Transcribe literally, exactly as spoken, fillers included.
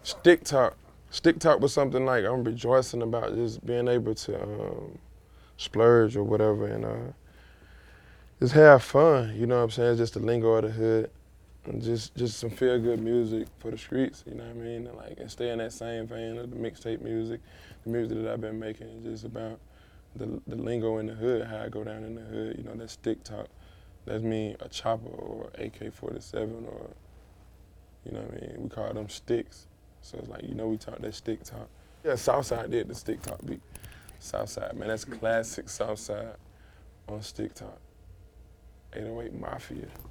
Stick talk. Stick talk was something like I'm rejoicing about just being able to um, splurge or whatever and uh, just have fun. You know what I'm saying? Just the lingo of the hood and just just some feel good music for the streets. You know what I mean? And like and stay in that same vein of the mixtape music, the music that I've been making. Is just about the the lingo in the hood, how I go down in the hood. You know that stick talk. That's mean a chopper or A K forty-seven or you know what I mean. We call them sticks. So it's like, you know, we talk that stick talk. Yeah, Southside did the stick talk beat. Southside, man, that's classic Southside on stick talk. eight oh eight Mafia.